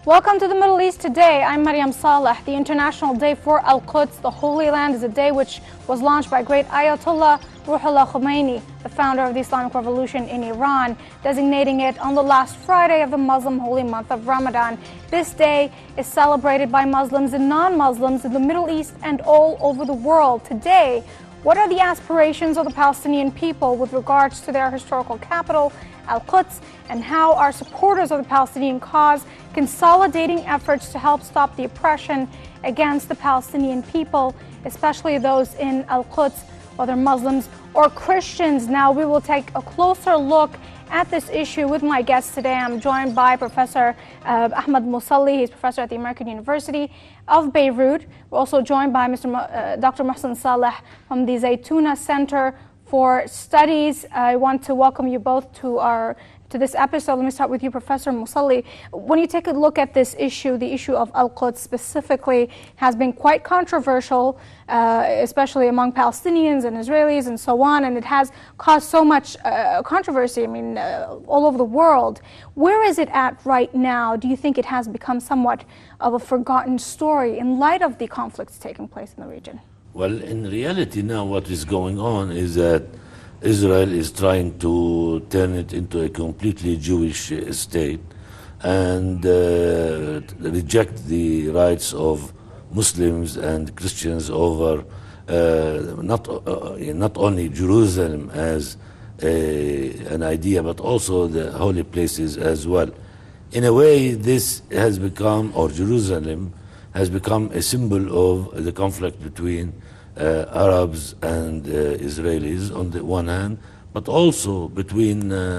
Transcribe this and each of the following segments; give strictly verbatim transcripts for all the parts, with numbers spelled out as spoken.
Welcome to the Middle East Today. I'm Maryam Saleh. The International Day for Al-Quds, the Holy Land, is a day which was launched by great Ayatollah Ruhollah Khomeini, the founder of the Islamic Revolution in Iran, designating it on the last Friday of the Muslim holy month of Ramadan. This day is celebrated by Muslims and non-Muslims in the Middle East and all over the world. Today, what are the aspirations of the Palestinian people with regards to their historical capital, Al-Quds, and how are supporters of the Palestinian cause consolidating efforts to help stop the oppression against the Palestinian people, especially those in Al-Quds, whether Muslims or Christians? Now we will take a closer look at this issue with my guest today. I'm joined by Professor uh, Ahmed Mousali. He's professor at the American University of Beirut. We're also joined by Mister Mo, uh, Doctor Mohsen Saleh from the Zaytuna Center for Studies. I want to welcome you both to our to this episode. Let me start with you, Professor Mousali. When you take a look at this issue, the issue of Al-Quds specifically has been quite controversial, uh, especially among Palestinians and Israelis and so on, and it has caused so much uh, controversy, I mean, uh, all over the world. Where is it at right now? Do you think it has become somewhat of a forgotten story in light of the conflicts taking place in the region? Well, in reality now what is going on is that Israel is trying to turn it into a completely Jewish uh, state and uh, reject the rights of Muslims and Christians over uh, not, uh, not only Jerusalem as a, an idea, but also the holy places as well. In a way, this has become, or Jerusalem has become a symbol of the conflict between Uh, Arabs and uh, Israelis on the one hand, but also between uh,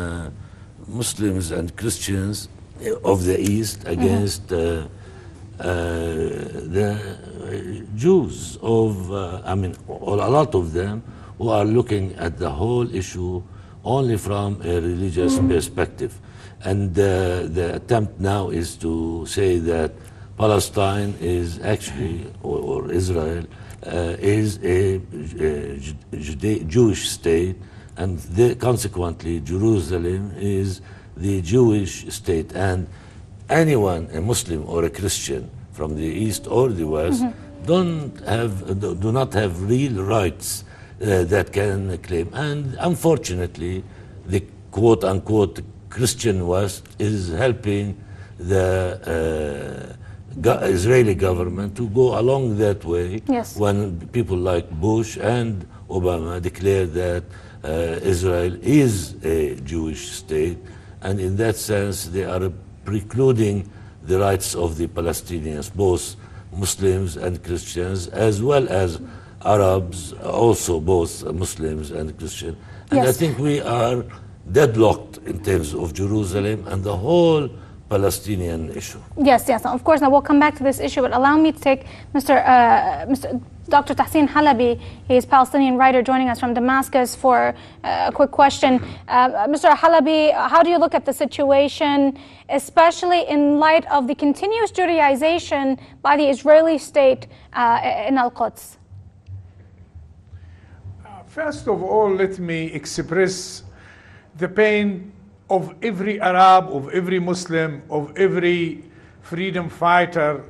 Muslims and Christians of the East against mm-hmm. uh, uh, the Jews of, uh, I mean, a lot of them who are looking at the whole issue only from a religious mm-hmm. perspective. And uh, the attempt now is to say that Palestine is actually, or, or Israel, Uh, is a, a Jewish state, and the, consequently Jerusalem is the Jewish state, and anyone, a Muslim or a Christian from the East or the West, mm-hmm. don't have, do not have real rights uh, that can claim. And unfortunately, the quote-unquote Christian West is helping the uh, Israeli government to go along that way. Yes. When people like Bush and Obama declared that uh, Israel is a Jewish state, and in that sense they are precluding the rights of the Palestinians, both Muslims and Christians, as well as Arabs, also both Muslims and Christians. And yes. I think we are deadlocked in terms of Jerusalem and the whole Palestinian issue. Yes, yes, of course. Now we'll come back to this issue, but allow me to take Mister Uh, Mister Doctor Tahsin Halabi. He's a Palestinian writer joining us from Damascus for uh, a quick question. Uh, Mister Halabi, how do you look at the situation, especially in light of the continuous Judaization by the Israeli state uh, in Al-Quds? Uh, first of all, let me express the pain of every Arab, of every Muslim, of every freedom fighter,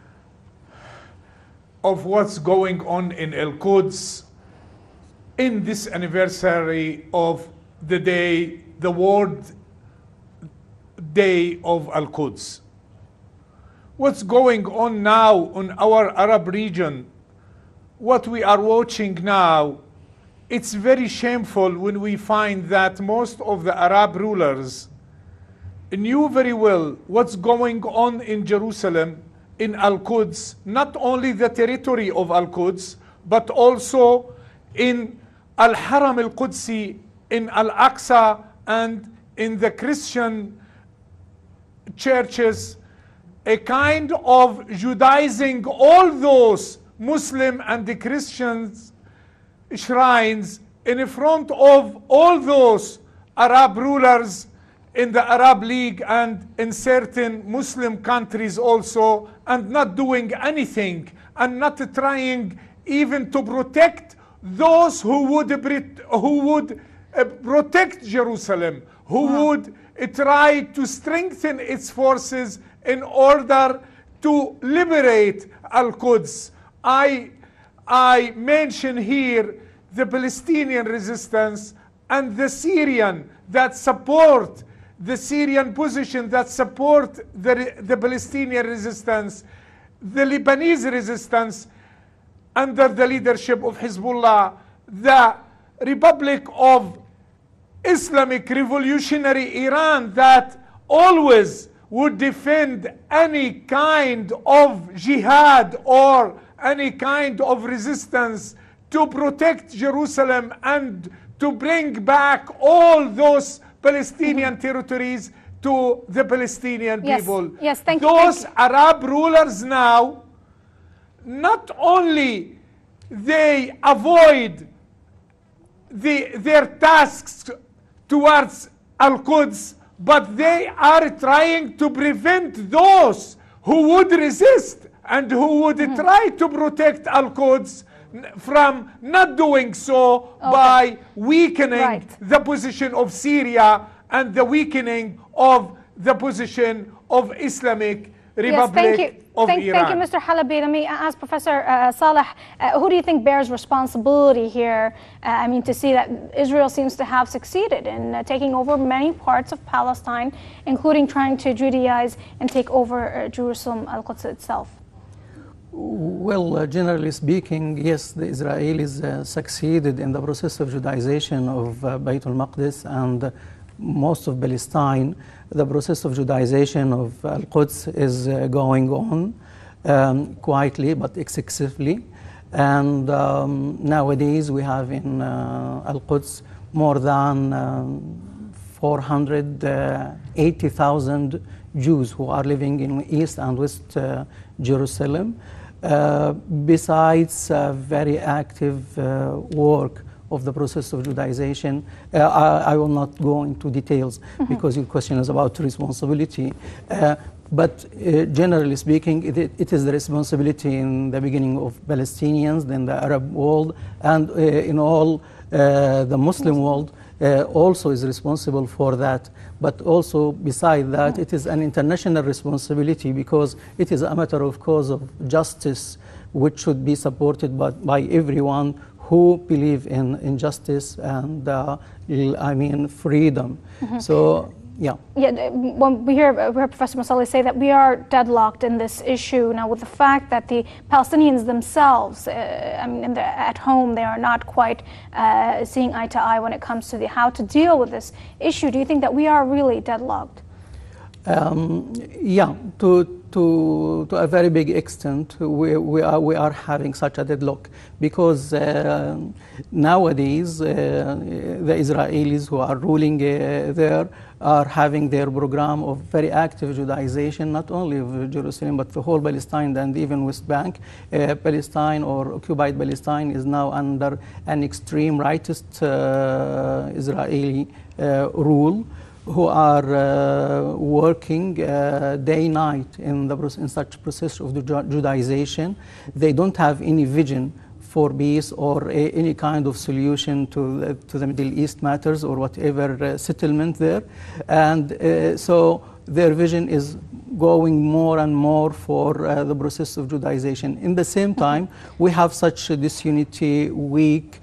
of what's going on in Al-Quds in this anniversary of the day, the World Day of Al-Quds. What's going on now in our Arab region, what we are watching now, it's very shameful when we find that most of the Arab rulers knew very well what's going on in Jerusalem, in Al-Quds, not only the territory of Al-Quds, but also in Al-Haram al-Qudsi, in Al-Aqsa, and in the Christian churches, a kind of Judaizing all those Muslim and the Christians shrines in front of all those Arab rulers in the Arab League and in certain Muslim countries also, and not doing anything and not trying even to protect those who would who would protect Jerusalem, who wow. would try to strengthen its forces in order to liberate Al-Quds. I, I mention here the Palestinian resistance and the Syrian that support the Syrian position, that support the, the Palestinian resistance, the Lebanese resistance under the leadership of Hezbollah, the Republic of Islamic Revolutionary Iran that always would defend any kind of jihad or any kind of resistance to protect Jerusalem and to bring back all those Palestinian mm-hmm. territories to the Palestinian yes. people. Yes, thank those you. Those Arab rulers now, not only they avoid the, their tasks towards Al-Quds, but they are trying to prevent those who would resist and who would mm-hmm. try to protect Al-Quds from not doing so okay. by weakening right. the position of Syria and the weakening of the position of Islamic Republic yes, thank you. of thank, Iran. Thank you, Mister Halabi. Let me ask Professor uh, Saleh, uh, who do you think bears responsibility here? Uh, I mean, to see that Israel seems to have succeeded in uh, taking over many parts of Palestine, including trying to Judaize and take over uh, Jerusalem, Al-Quds itself. Well, uh, generally speaking, yes, the Israelis uh, succeeded in the process of Judaization of uh, Bayt al-Maqdis and uh, most of Palestine. The process of Judaization of Al-Quds is uh, going on um, quietly but excessively. And um, nowadays we have in uh, Al-Quds more than um, four hundred eighty thousand Jews who are living in East and West uh, Jerusalem. Uh, besides uh, very active uh, work of the process of Judaization, uh, I, I will not go into details mm-hmm. because your question is about responsibility. Uh, but uh, generally speaking, it, it is the responsibility in the beginning of Palestinians, then the Arab world, and uh, in all uh, the Muslim world uh, also is responsible for that. But also, beside that, mm-hmm. it is an international responsibility because it is a matter of cause of justice, which should be supported by, by everyone who believe in, in justice and, uh, I mean, freedom. Mm-hmm. So, yeah. Yeah, when we hear, we hear Professor Mousavi say that we are deadlocked in this issue now with the fact that the Palestinians themselves, uh, I mean, at home, they are not quite uh, seeing eye to eye when it comes to the, how to deal with this issue. Do you think that we are really deadlocked? Um, yeah, to, to, to a very big extent, we, we, are, we are having such a deadlock because uh, nowadays uh, the Israelis who are ruling uh, there are having their program of very active Judaization, not only of Jerusalem, but the whole Palestine and even West Bank. Uh, Palestine or occupied Palestine is now under an extreme rightist uh, Israeli uh, rule, who are uh, working uh, day night in the in such process of the Judaization. They don't have any vision for peace or a, any kind of solution to the, to the Middle East matters or whatever uh, settlement there, and uh, so their vision is going more and more for uh, the process of Judaization. In the same time, we have such a disunity, weak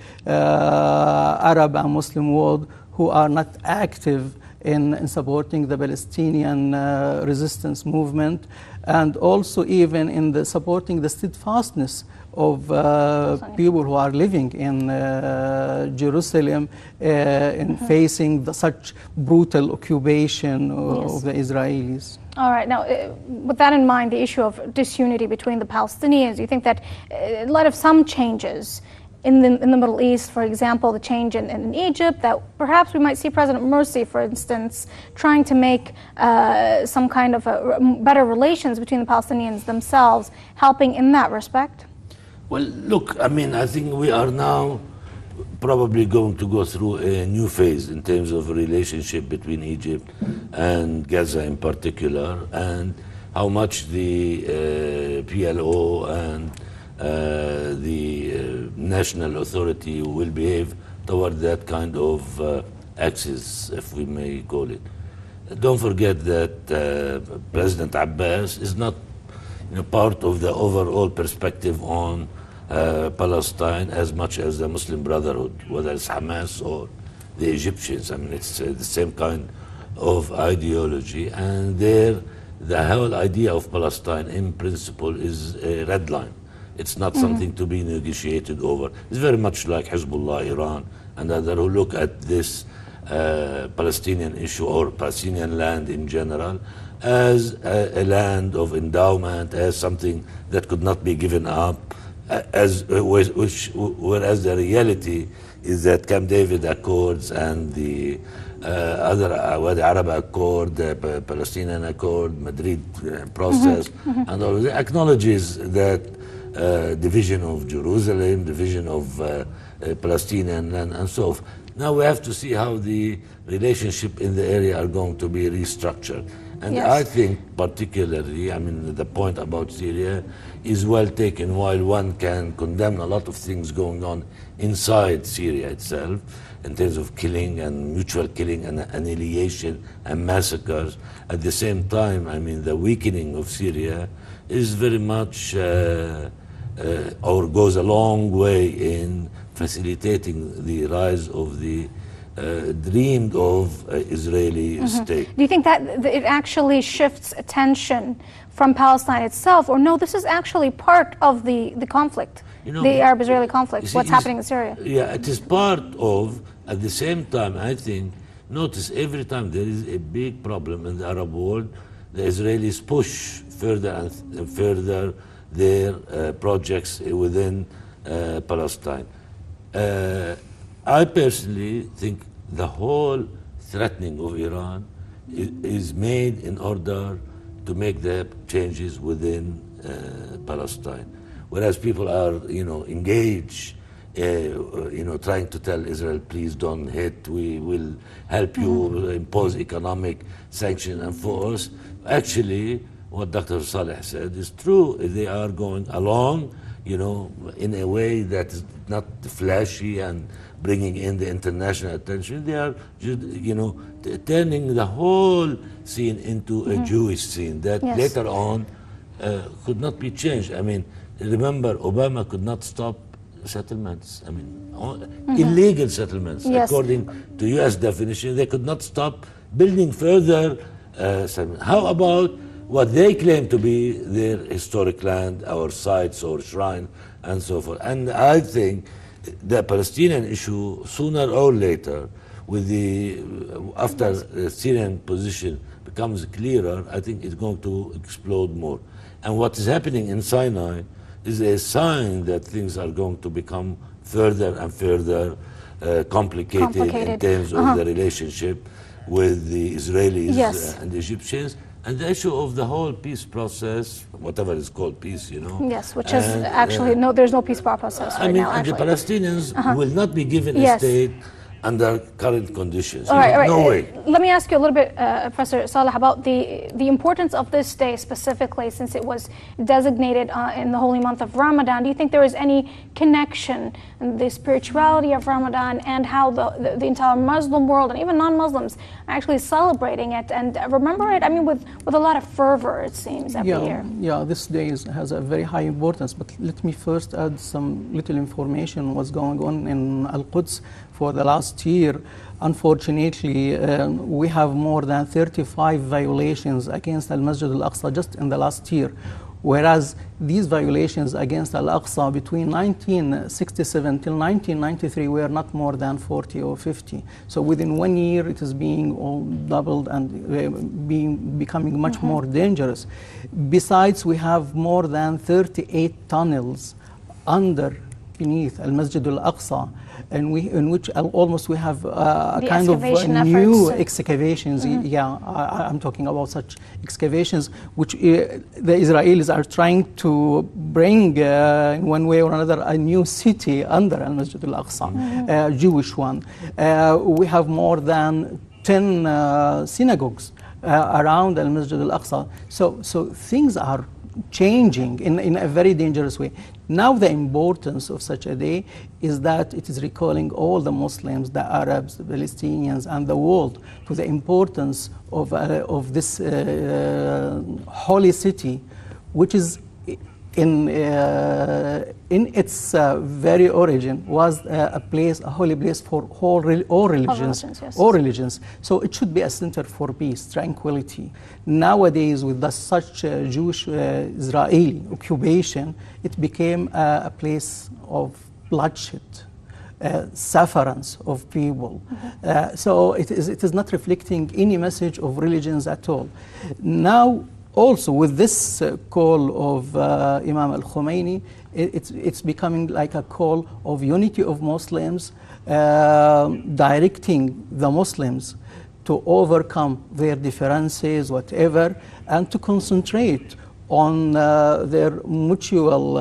uh, Arab and Muslim world who are not active In, in supporting the Palestinian uh, resistance movement, and also even in the supporting the steadfastness of uh, people who are living in uh, Jerusalem uh, in mm-hmm. facing the, such brutal occupation of, yes. of the Israelis. All right. Now, uh, with that in mind, the issue of disunity between the Palestinians, you think that uh, in light of some changes In the, in the Middle East, for example, the change in, in Egypt, that perhaps we might see President Morsi, for instance, trying to make uh, some kind of a, better relations between the Palestinians themselves, helping in that respect? Well, look, I mean, I think we are now probably going to go through a new phase in terms of relationship between Egypt and Gaza in particular, and how much the uh, P L O and Uh, the uh, national authority will behave toward that kind of uh, axis, if we may call it. don't forget that uh, President Abbas is not, you know, part of the overall perspective on uh, Palestine as much as the Muslim Brotherhood, whether it's Hamas or the Egyptians. I mean, it's uh, the same kind of ideology, and there, the whole idea of Palestine in principle is a red line. It's not mm-hmm. something to be negotiated over. It's very much like Hezbollah, Iran, and others who look at this uh, Palestinian issue or Palestinian land in general as a, a land of endowment, as something that could not be given up, as uh, which, whereas the reality is that Camp David Accords and the uh, other uh, Wadi Arab Accord, the P Palestinian Accord, Madrid uh, process, mm-hmm. Mm-hmm. and all of that acknowledges that uh, division of Jerusalem, division of uh, uh, Palestinian land, and so forth. Now we have to see how the relationship in the area are going to be restructured. And yes. I think particularly, I mean, the point about Syria is well taken. While one can condemn a lot of things going on inside Syria itself, in terms of killing and mutual killing and annihilation and massacres, at the same time, I mean, the weakening of Syria is very much, uh, uh, or goes a long way in facilitating the rise of the Uh, dreamed of uh, Israeli mm-hmm. state. Do you think that it actually shifts attention from Palestine itself, or no, this is actually part of the, the conflict, you know, the Arab-Israeli conflict, see, what's happening in Syria? Yeah, it is part of, at the same time, I think, notice every time there is a big problem in the Arab world, the Israelis push further and further their uh, projects within uh, Palestine. Uh, I personally think the whole threatening of Iran is, is made in order to make the changes within uh, Palestine. Whereas people are, you know, engaged, uh, you know, trying to tell Israel, please don't hit, we will help you mm-hmm. impose economic sanctions and force. Actually, what Doctor Saleh said is true. They are going along, you know, in a way that is not flashy and bringing in the international attention. They are, you know, turning the whole scene into a mm-hmm. Jewish scene that yes. later on uh, could not be changed. I mean, remember, Obama could not stop settlements. I mean, mm-hmm. illegal settlements. Yes. According to U S definition, they could not stop building further uh, settlements. How about what they claim to be their historic land, our sites or shrine, and so forth? And I think the Palestinian issue, sooner or later, with the after the Syrian position becomes clearer, I think it's going to explode more. And what is happening in Sinai is a sign that things are going to become further and further uh, complicated, complicated in terms uh-huh. of the relationship with the Israelis yes. uh, and the Egyptians. And the issue of the whole peace process, whatever is called peace, you know. Yes, which is and, actually, uh, no, there's no peace process right I mean, now, and the Palestinians uh-huh. will not be given yes. a state under current conditions. All right, all right. No way. Let me ask you a little bit, uh, Professor Saleh, about the, the importance of this day specifically, since it was designated uh, in the holy month of Ramadan. Do you think there is any connection in the spirituality of Ramadan and how the, the, the entire Muslim world and even non-Muslims are actually celebrating it and remember it, I mean, with, with a lot of fervor, it seems, every yeah, year? Yeah, this day is, has a very high importance, but let me first add some little information what's going on in Al-Quds. For the last year, unfortunately, uh, we have more than thirty-five violations against Al-Masjid Al-Aqsa just in the last year, whereas these violations against Al-Aqsa between nineteen sixty-seven till nineteen ninety-three were not more than forty or fifty. So within one year, it is being all doubled and uh, being becoming much mm-hmm. more dangerous. Besides, we have more than thirty-eight tunnels under beneath Al-Masjid Al-Aqsa, and we, in which almost we have uh, a kind of uh, new excavations. Mm-hmm. Yeah, I, I'm talking about such excavations, which uh, the Israelis are trying to bring, uh, in one way or another, a new city under Al-Masjid Al-Aqsa, mm-hmm. uh, Jewish one. Uh, we have more than ten uh, synagogues uh, around Al-Masjid Al-Aqsa. So, so things are changing in, in a very dangerous way. Now the importance of such a day is that it is recalling all the Muslims, the Arabs, the Palestinians, and the world to the importance of, uh, of this uh, holy city, which is in, uh, in its uh, very origin was uh, a place, a holy place for all, all religions, all religions, yes. all religions. So it should be a center for peace, tranquility. Nowadays, with the, such uh, Jewish uh, Israeli occupation, it became uh, a place of bloodshed. Uh, sufferance of people. Mm-hmm. uh, so it is, it is not reflecting any message of religions at all. Now, also, with this uh, call of uh, Imam al-Khomeini, it, it's, it's becoming like a call of unity of Muslims, uh, directing the Muslims to overcome their differences, whatever, and to concentrate on uh, their mutual uh,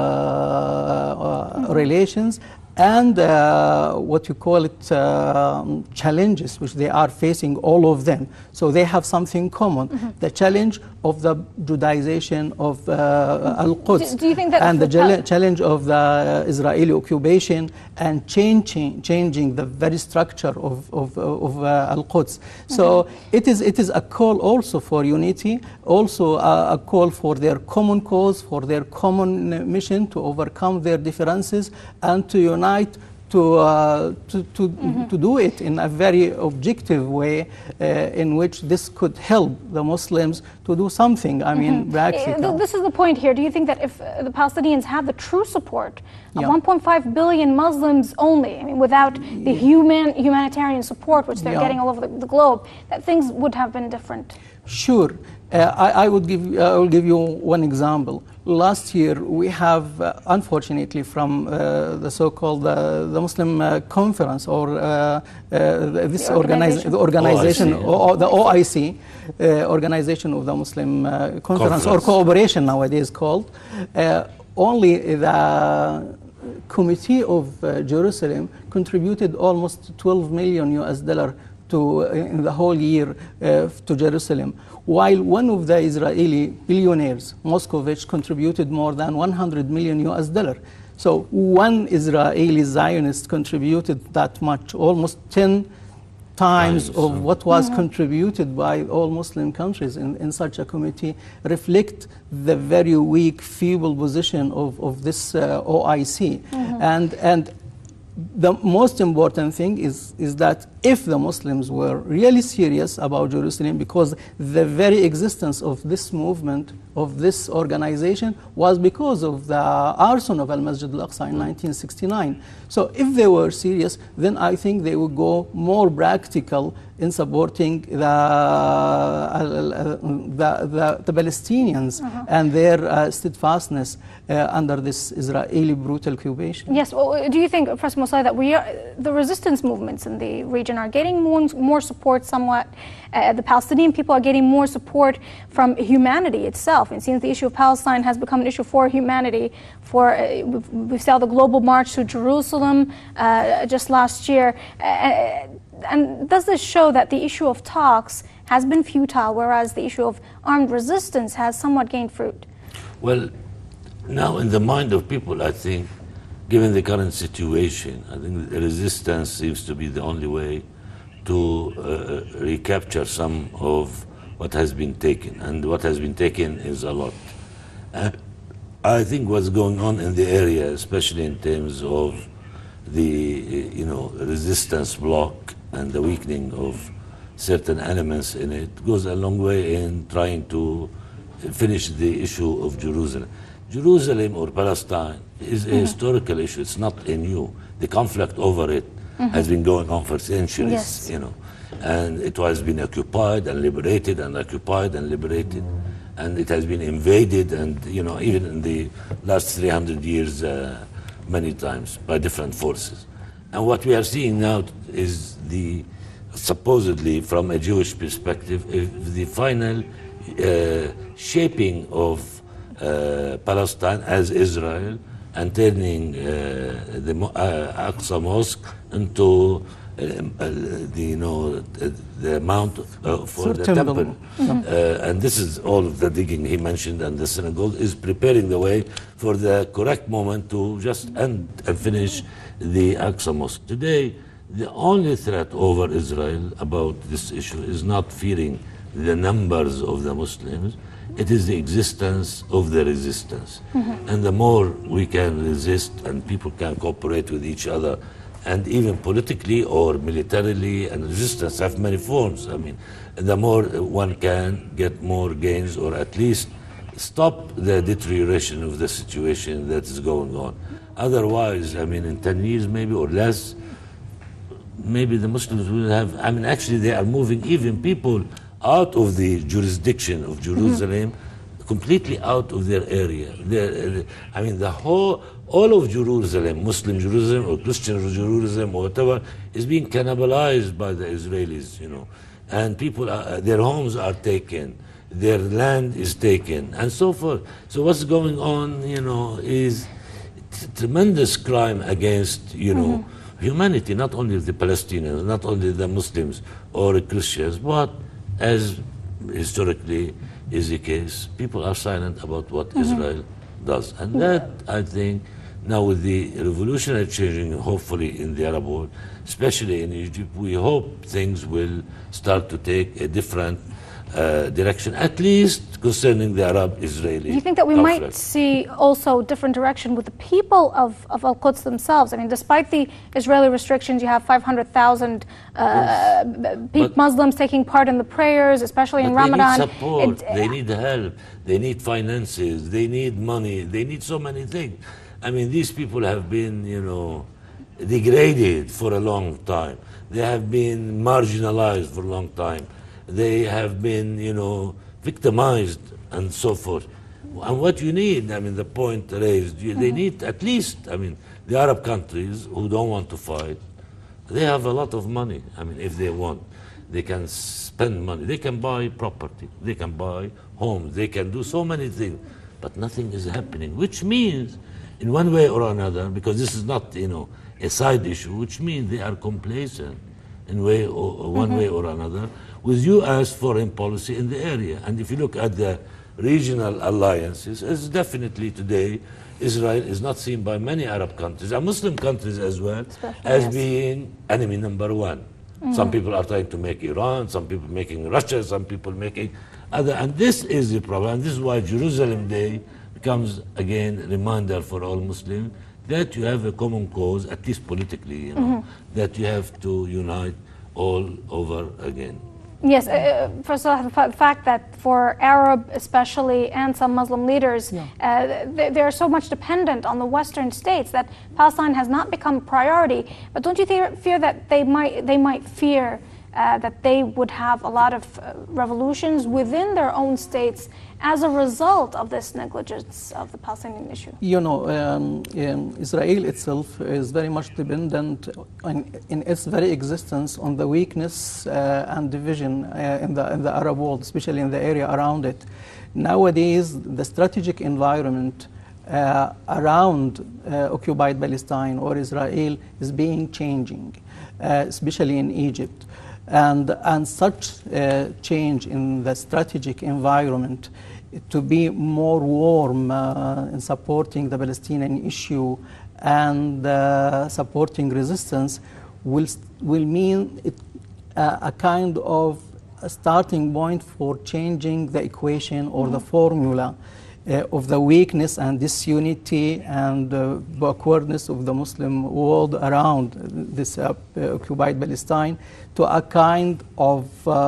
uh, mm-hmm. relations and uh, what you call it uh, challenges which they are facing, all of them. So they have something common, mm-hmm. the challenge of the Judaization of uh, Al-Quds, do, do you think that and the challenge of the Israeli occupation and changing, changing the very structure of, of, of uh, Al-Quds. Mm-hmm. So it is, it is a call also for unity, also a, a call for their common cause, for their common mission to overcome their differences and to unite to, uh, to, to, mm-hmm. to do it in a very objective way uh, in which this could help the Muslims to do something, I mean, mm-hmm. practical. This is the point here. Do you think that if uh, the Palestinians had the true support of yeah. one point five billion Muslims only, I mean, without the human, humanitarian support which they're yeah. getting all over the, the globe, that things would have been different? Sure. Uh, I, I would give, uh, I will give you one example. Last year, we have, uh, unfortunately, from uh, the so-called uh, the Muslim uh, Conference, or uh, uh, this the organization, the organization, O I C, or, or the O I C, uh, Organization of the Muslim uh, Conference, Conference, or Cooperation nowadays called, uh, only the Committee of uh, Jerusalem contributed almost twelve million U S dollar to, uh, in the whole year uh, to Jerusalem, while one of the Israeli billionaires, Moscovich, contributed more than one hundred million U S dollar. So one Israeli Zionist contributed that much, almost ten times nice. of what was mm-hmm. contributed by all Muslim countries in, in such a committee, reflect the very weak, feeble position of, of this uh, O I C. Mm-hmm. And, and the most important thing is, is that if the Muslims were really serious about Jerusalem, because the very existence of this movement, of this organization, was because of the arson of Al-Masjid Al-Aqsa in nineteen sixty-nine. So if they were serious, then I think they would go more practical in supporting the, uh, the, the, the Palestinians uh-huh. and their uh, steadfastness uh, under this Israeli brutal occupation. Yes, well, do you think, Professor Moussaoui, that we are, the resistance movements in the region are getting more, more support somewhat? Uh, the Palestinian people are getting more support from humanity itself. It seems the issue of Palestine has become an issue for humanity. For uh, we saw the global march to Jerusalem uh, just last year. Uh, and does this show that the issue of talks has been futile, whereas the issue of armed resistance has somewhat gained fruit? Well, now in the mind of people, I think, given the current situation, I think the resistance seems to be the only way to uh, recapture some of what has been taken, and what has been taken is a lot. Uh, I think what's going on in the area, especially in terms of the you know resistance bloc and the weakening of certain elements in it, goes a long way in trying to finish the issue of Jerusalem. Jerusalem or Palestine is a mm-hmm. historical issue. It's not a new. The conflict over it mm-hmm. has been going on for centuries, yes. you know, and it has been occupied and liberated and occupied and liberated, and it has been invaded, and you know, even in the last three hundred years, uh, many times by different forces. And what we are seeing now is the supposedly, from a Jewish perspective, the final uh, shaping of uh, Palestine as Israel, and turning uh, the uh, Aqsa Mosque into um, uh, the, you know, uh, the amount uh, for the temple. temple. Mm-hmm. uh, and this is all of the digging he mentioned, and the synagogue is preparing the way for the correct moment to just end and finish the Aqsa Mosque. Today, the only threat over Israel about this issue is not fearing the numbers of the Muslims, it is the existence of the resistance. Mm-hmm. And the more we can resist and people can cooperate with each other, and even politically or militarily, and resistance have many forms. I mean, the more one can get more gains, or at least stop the deterioration of the situation that is going on. Otherwise, I mean, in ten years maybe or less, maybe the Muslims will have, I mean, actually they are moving even people out of the jurisdiction of Jerusalem, mm-hmm. completely out of their area. Their, I mean, the whole, all of Jerusalem, Muslim Jerusalem or Christian Jerusalem or whatever, is being cannibalized by the Israelis, you know. And people, are, their homes are taken, their land is taken, and so forth. So what's going on, you know, is t- tremendous crime against, you know, mm-hmm. humanity, not only the Palestinians, not only the Muslims or Christians, but as historically is the case, people are silent about what mm-hmm. Israel does. And that, I think, now with the revolutionary changing, hopefully in the Arab world, especially in Egypt, we hope things will start to take a different uh, direction, at least concerning the Arab-Israeli Do you think that we conflict. might see also different direction with the people of, of Al-Quds themselves? I mean, despite the Israeli restrictions, you have five hundred thousand uh, But- Muslims taking part in the prayers, especially in But Ramadan. They need support, It- they need help, they need finances, they need money, they need so many things. I mean, these people have been, you know, degraded for a long time. They have been marginalized for a long time. They have been, you know, victimized and so forth. And what you need, I mean, the point raised, you, they need at least, I mean, the Arab countries who don't want to fight, they have a lot of money. I mean, if they want, they can spend money. They can buy property. They can buy homes. They can do so many things. But nothing is happening, which means, in one way or another, because this is not, you know, a side issue, which means they are complacent in way or, or one mm-hmm. way or another with U S foreign policy in the area. And if you look at the regional alliances, it's definitely today Israel is not seen by many Arab countries and Muslim countries as well Especially, as yes. being enemy number one. Mm-hmm. Some people are trying to make Iran, some people making Russia, some people making other, and this is the problem. And this is why Jerusalem Day becomes again a reminder for all Muslims that you have a common cause, at least politically, you know, mm-hmm. that you have to unite all over again. Yes, uh, first of all, the fact that for Arab especially and some Muslim leaders, yeah. uh, they, they are so much dependent on the Western states that Palestine has not become a priority. But don't you th- fear that they might they might fear uh, that they would have a lot of uh, revolutions within their own states as a result of this negligence of the Palestinian issue? You know, um, um, Israel itself is very much dependent on, in its very existence on the weakness uh, and division uh, in, the, in the Arab world, especially in the area around it. Nowadays, the strategic environment uh, around uh, occupied Palestine or Israel is being changing, uh, especially in Egypt. And, and such uh, change in the strategic environment to be more warm uh, in supporting the Palestinian issue and uh, supporting resistance will, will mean it, uh, a kind of a starting point for changing the equation or mm-hmm. the formula uh, of the weakness and disunity and uh, backwardness of the Muslim world around this uh, occupied Palestine to a kind of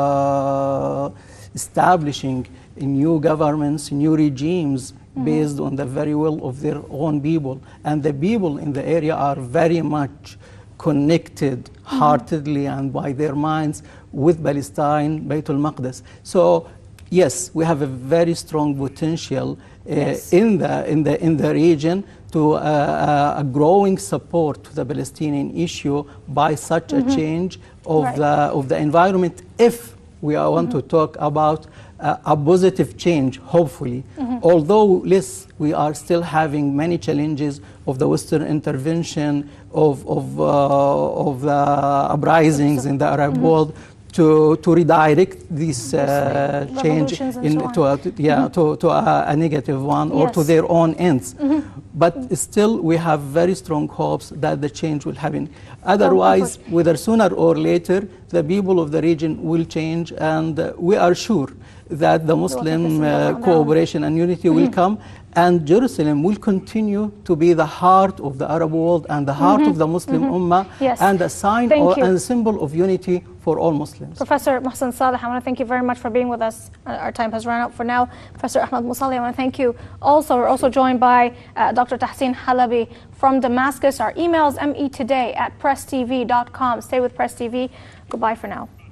uh, establishing new governments, new regimes mm-hmm. based on the very will of their own people. And the people in the area are very much connected mm-hmm. heartedly and by their minds with Palestine, Baitul Maqdis. So yes, we have a very strong potential uh, yes. in the in the in the region to uh, a growing support to the Palestinian issue by such mm-hmm. a change of right. the of the environment. If we are want mm-hmm. to talk about uh, a positive change, hopefully. Mm-hmm. Although, yes, we are still having many challenges of the Western intervention, of, of, uh, of the uprisings in the Arab mm-hmm. world, to, to redirect this uh, change in, so to, a, to, yeah, mm-hmm. to, to a, a negative one or yes. to their own ends. Mm-hmm. But still, we have very strong hopes that the change will happen. Otherwise, oh, whether sooner or later, the people of the region will change, and uh, we are sure that the Muslim uh, cooperation and unity mm-hmm. will come, and Jerusalem will continue to be the heart of the Arab world and the heart mm-hmm. of the Muslim mm-hmm. Ummah, yes. and a sign or, and a symbol of unity for all Muslims. Professor Mohsen Saleh, I want to thank you very much for being with us. Uh, our time has run out for now. Professor Ahmed Musalli, I want to thank you also. We're also joined by uh, Doctor Tahseen Halabi from Damascus. Our email is me today at press t v dot com. Stay with Press T V. Goodbye for now.